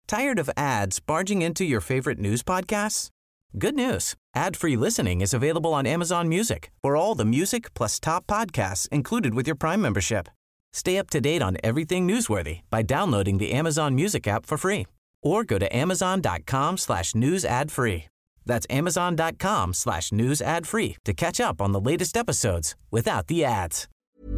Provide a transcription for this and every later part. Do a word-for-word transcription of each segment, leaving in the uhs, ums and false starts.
Tired of ads barging into your favorite news podcasts? Good news. Ad-free listening is available on Amazon Music for all the music plus top podcasts included with your Prime membership. Stay up to date on everything newsworthy by downloading the Amazon Music app for free or go to amazon.com slash news ad free. That's amazon.com slash news ad free to catch up on the latest episodes without the ads.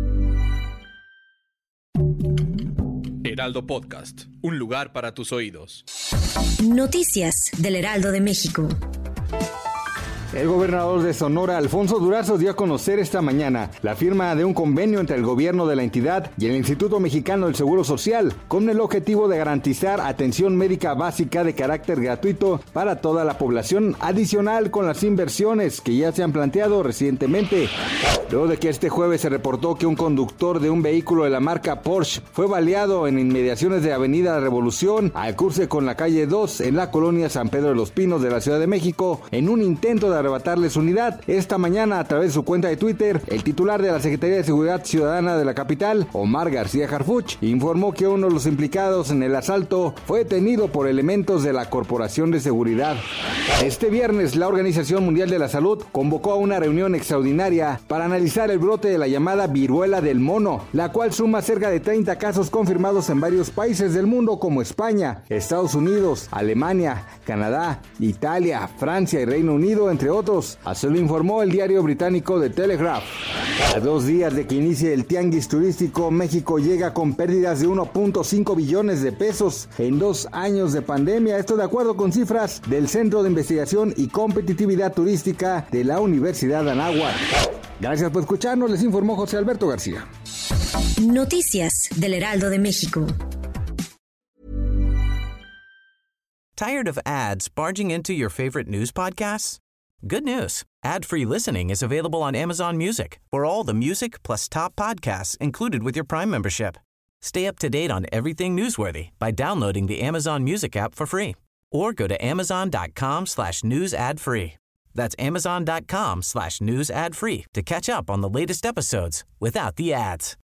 Heraldo Podcast, un lugar para tus oídos. Noticias del Heraldo de México. El gobernador de Sonora, Alfonso Durazo, dio a conocer esta mañana la firma de un convenio entre el gobierno de la entidad y el Instituto Mexicano del Seguro Social, con el objetivo de garantizar atención médica básica de carácter gratuito para toda la población, adicional con las inversiones que ya se han planteado recientemente. Luego de que este jueves se reportó que un conductor de un vehículo de la marca Porsche fue baleado en inmediaciones de Avenida Revolución, al cruce con la calle dos en la colonia San Pedro de los Pinos de la Ciudad de México, en un intento de arrebatarle su unidad. Esta mañana, a través de su cuenta de Twitter, el titular de la Secretaría de Seguridad Ciudadana de la capital, Omar García Harfuch, informó que uno de los implicados en el asalto fue detenido por elementos de la Corporación de Seguridad. Este viernes, la Organización Mundial de la Salud convocó a una reunión extraordinaria para analizar el brote de la llamada viruela del mono, la cual suma cerca de treinta casos confirmados en varios países del mundo como España, Estados Unidos, Alemania, Canadá, Italia, Francia y Reino Unido, entre otros. Así lo informó el diario británico The Telegraph. A dos días de que inicie el tianguis turístico, México llega con pérdidas de uno punto cinco billones de pesos en dos años de pandemia. Esto de acuerdo con cifras del Centro de Investigación y Competitividad Turística de la Universidad de Anáhuac. Gracias por escucharnos, les informó José Alberto García. Noticias del Heraldo de México. Tired of ads barging into your favorite news podcasts? Good news. Ad-free listening is available on Amazon Music for all the music plus top podcasts included with your Prime membership. Stay up to date on everything newsworthy by downloading the Amazon Music app for free or go to amazon.com slash news ad free. That's amazon.com slash news ad free to catch up on the latest episodes without the ads.